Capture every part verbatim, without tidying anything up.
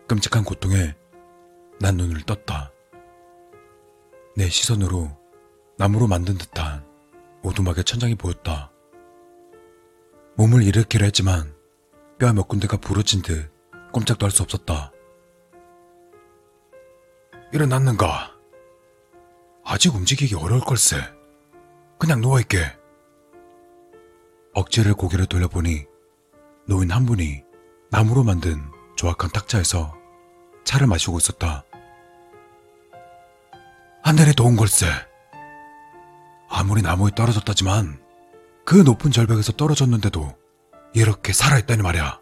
끔찍한 고통에 난 눈을 떴다. 내 시선으로 나무로 만든 듯한 오두막의 천장이 보였다. 몸을 일으키려 했지만 뼈 몇 군데가 부러진 듯 꼼짝도 할 수 없었다. 일어났는가? 아직 움직이기 어려울 걸세. 그냥 누워있게. 억지를 고개를 돌려보니 노인 한 분이 나무로 만든 조악한 탁자에서 차를 마시고 있었다. 하늘이 더운 걸세. 아무리 나무에 떨어졌다지만 그 높은 절벽에서 떨어졌는데도 이렇게 살아있다니 말이야.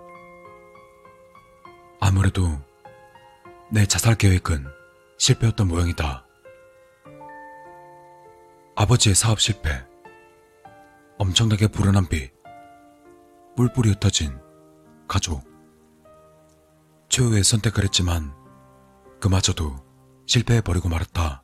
아무래도 내 자살 계획은 실패였던 모양이다. 아버지의 사업 실패, 엄청나게 불어난 빚, 뿔뿔이 흩어진 가족. 최후의 선택을 했지만 그마저도 실패해버리고 말았다.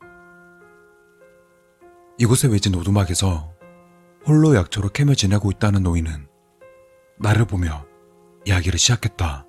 이곳에 외진 오두막에서 홀로 약초로 캐며 지내고 있다는 노인은 나를 보며 이야기를 시작했다.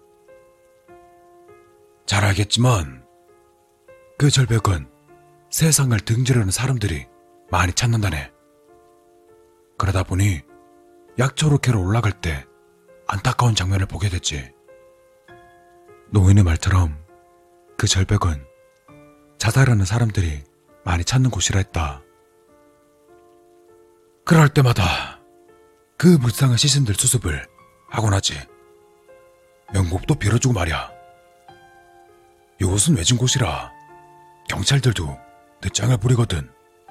잘 알겠지만 그 절벽은 세상을 등지르는 사람들이 많이 찾는다네. 그러다 보니 약초로 캐러 올라갈 때 안타까운 장면을 보게 됐지. 노인의 말처럼 그 절벽은 자살하는 사람들이 많이 찾는 곳이라 했다. 그럴 때마다 그 불쌍한 시신들 수습을 하곤 하지. 명복도 빌어주고 말이야. 이곳은 외진 곳이라 경찰들도 늦장을 부리거든.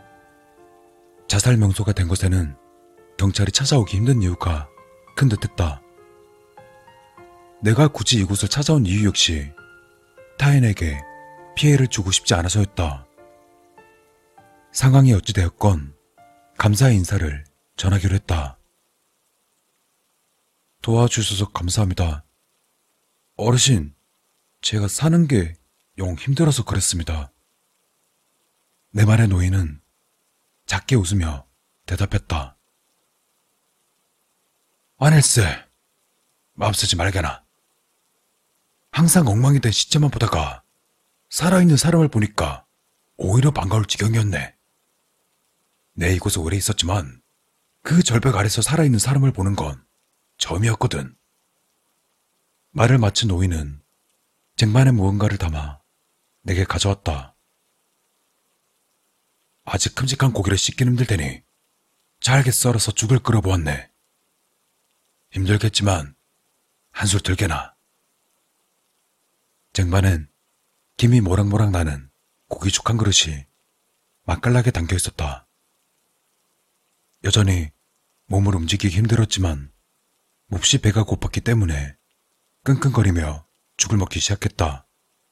자살 명소가 된 곳에는 경찰이 찾아오기 힘든 이유가 큰 듯했다. 내가 굳이 이곳을 찾아온 이유 역시 타인에게 피해를 주고 싶지 않아서였다. 상황이 어찌되었건 감사의 인사를 전하기로 했다. 도와주셔서 감사합니다. 어르신, 제가 사는 게 영 힘들어서 그랬습니다. 내 말에 노인은 작게 웃으며 대답했다. 아닐세, 마음 쓰지 말게나. 항상 엉망이 된 시체만 보다가 살아있는 사람을 보니까 오히려 반가울 지경이었네. 내 이곳에 오래 있었지만 그 절벽 아래서 살아있는 사람을 보는 건 처음이었거든. 말을 마친 노인은 쟁반에 무언가를 담아 내게 가져왔다. 아직 큼직한 고기를 씻긴 힘들 테니 잘게 썰어서 죽을 끓여보았네. 힘들겠지만 한술 들게나. 쟁반엔 김이 모락모락 나는 고기죽 한 그릇이 맛깔나게 담겨 있었다. 여전히 몸을 움직이기 힘들었지만 몹시 배가 고팠기 때문에 끙끙거리며 죽을 먹기 시작했다.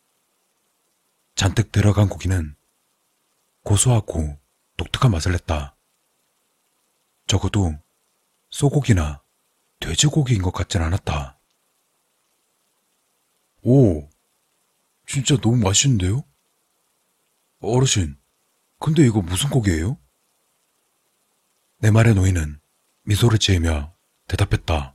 잔뜩 들어간 고기는 고소하고 독특한 맛을 냈다. 적어도 소고기나 돼지고기인 것 같진 않았다. 오, 진짜 너무 맛있는데요? 어르신, 근데 이거 무슨 고기예요? 내 말에 노인은 미소를 지으며 대답했다.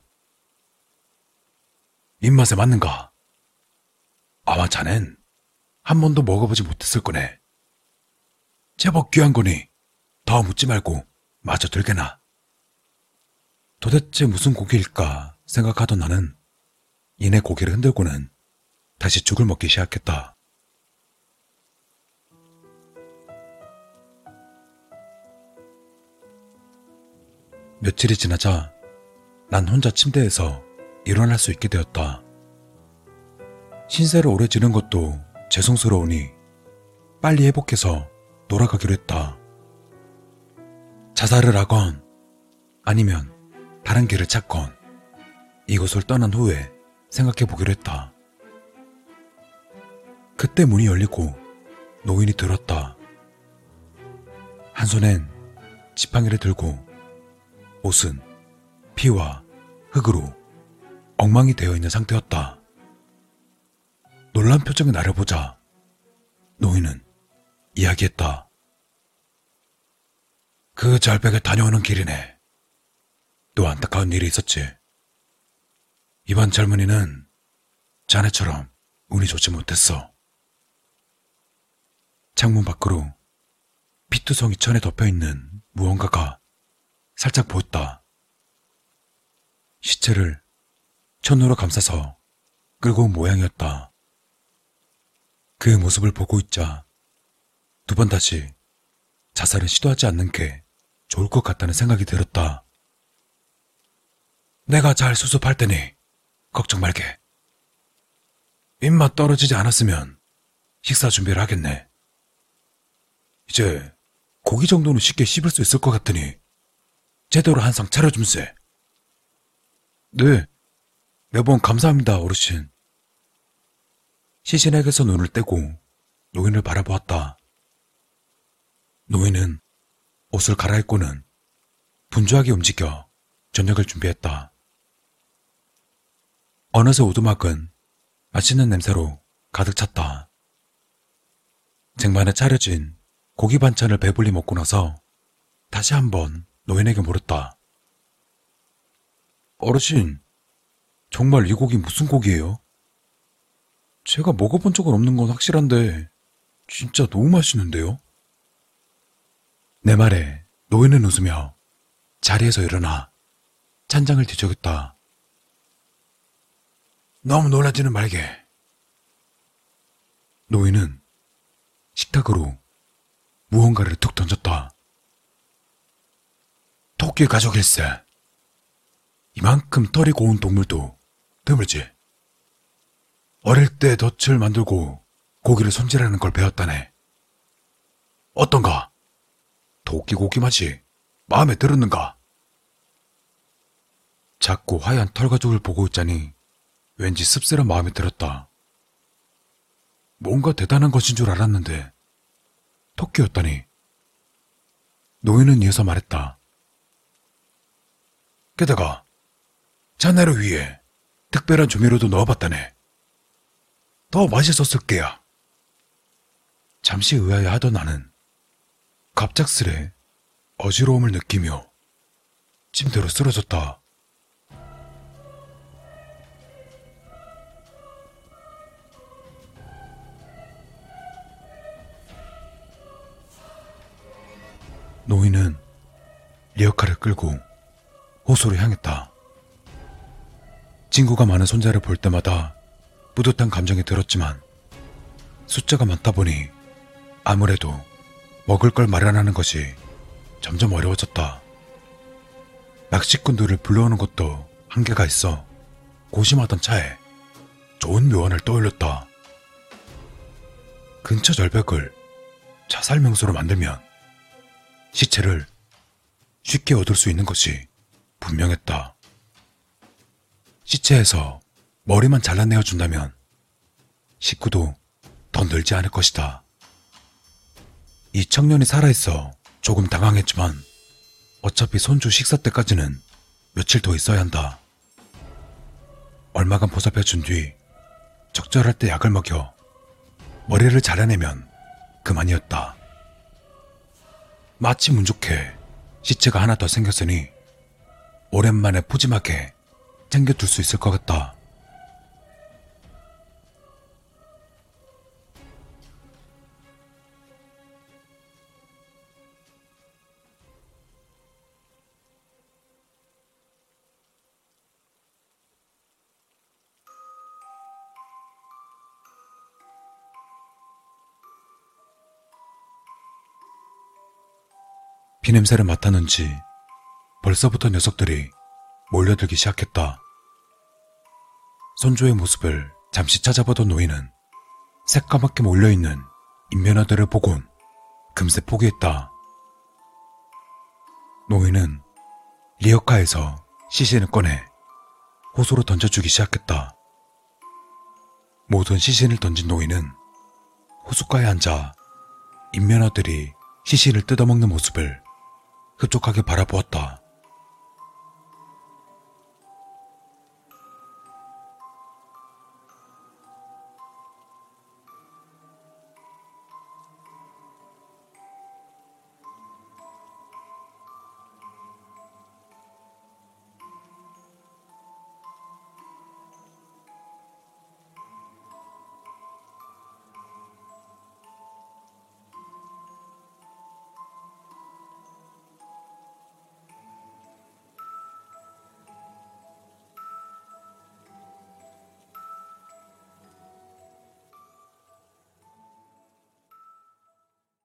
입맛에 맞는가? 아마 자넨 한 번도 먹어보지 못했을 거네. 제법 귀한 거니 더 묻지 말고 마저 들게나. 도대체 무슨 고기일까 생각하던 나는 이내 고기를 흔들고는 다시 죽을 먹기 시작했다. 며칠이 지나자 난 혼자 침대에서 일어날 수 있게 되었다. 신세를 오래 지는 것도 죄송스러우니 빨리 회복해서 돌아가기로 했다. 자살을 하건 아니면 다른 길을 찾건 이곳을 떠난 후에 생각해 보기로 했다. 그때 문이 열리고 노인이 들었다. 한 손엔 지팡이를 들고 옷은 피와 흙으로 엉망이 되어 있는 상태였다. 놀란 표정의 나를 보자 노인은 이야기했다. 그 절벽에 다녀오는 길이네. 또 안타까운 일이 있었지. 이번 젊은이는 자네처럼 운이 좋지 못했어. 창문 밖으로 피투성이 천에 덮여있는 무언가가 살짝 보였다. 시체를 천으로 감싸서 끌고 온 모양이었다. 그 모습을 보고 있자 두 번 다시 자살을 시도하지 않는 게 좋을 것 같다는 생각이 들었다. 내가 잘 수습할 테니 걱정 말게. 입맛 떨어지지 않았으면 식사 준비를 하겠네. 이제 고기 정도는 쉽게 씹을 수 있을 것 같으니 제대로 한 상 차려줌세. 네, 매번 감사합니다, 어르신. 시신에게서 눈을 떼고 노인을 바라보았다. 노인은 옷을 갈아입고는 분주하게 움직여 저녁을 준비했다. 어느새 오두막은 맛있는 냄새로 가득 찼다. 쟁반에 차려진 고기 반찬을 배불리 먹고 나서 다시 한번 노인에게 물었다. 어르신, 정말 이 고기 무슨 고기예요? 제가 먹어본 적은 없는 건 확실한데 진짜 너무 맛있는데요? 내 말에 노인은 웃으며 자리에서 일어나 찬장을 뒤적였다. 너무 놀라지는 말게. 노인은 식탁으로 무언가를 툭 던졌다. 토끼 가족일세. 이만큼 털이 고운 동물도 드물지. 어릴 때 덫을 만들고 고기를 손질하는 걸 배웠다네. 어떤가? 토끼 고기 맛이 마음에 들었는가? 작고 하얀 털가죽을 보고 있자니 왠지 씁쓸한 마음이 들었다. 뭔가 대단한 것인 줄 알았는데 토끼였다니. 노인은 이어서 말했다. 게다가 자네를 위해 특별한 조미료도 넣어봤다네. 더 맛있었을 게야. 잠시 의아해 하던 나는 갑작스레 어지러움을 느끼며 침대로 쓰러졌다. 노인은 리어카를 끌고 호수로 향했다. 친구가 많은 손자를 볼 때마다 뿌듯한 감정이 들었지만 숫자가 많다 보니 아무래도 먹을 걸 마련하는 것이 점점 어려워졌다. 낚시꾼들을 불러오는 것도 한계가 있어 고심하던 차에 좋은 묘안을 떠올렸다. 근처 절벽을 자살 명소로 만들면 시체를 쉽게 얻을 수 있는 것이 분명했다. 시체에서 머리만 잘라내어 준다면 식구도 더 늘지 않을 것이다. 이 청년이 살아있어 조금 당황했지만 어차피 손주 식사 때까지는 며칠 더 있어야 한다. 얼마간 보살펴준 뒤 적절할 때 약을 먹여 머리를 잘라내면 그만이었다. 마침 운 좋게 시체가 하나 더 생겼으니 오랜만에 푸짐하게 챙겨둘 수 있을 것 같다. 피냄새를 맡았는지 벌써부터 녀석들이 몰려들기 시작했다. 손주의 모습을 잠시 찾아보던 노인은 새까맣게 몰려있는 인면허들을 보곤 금세 포기했다. 노인은 리어카에서 시신을 꺼내 호수로 던져주기 시작했다. 모든 시신을 던진 노인은 호숫가에 앉아 인면허들이 시신을 뜯어먹는 모습을 흡족하게 바라보았다.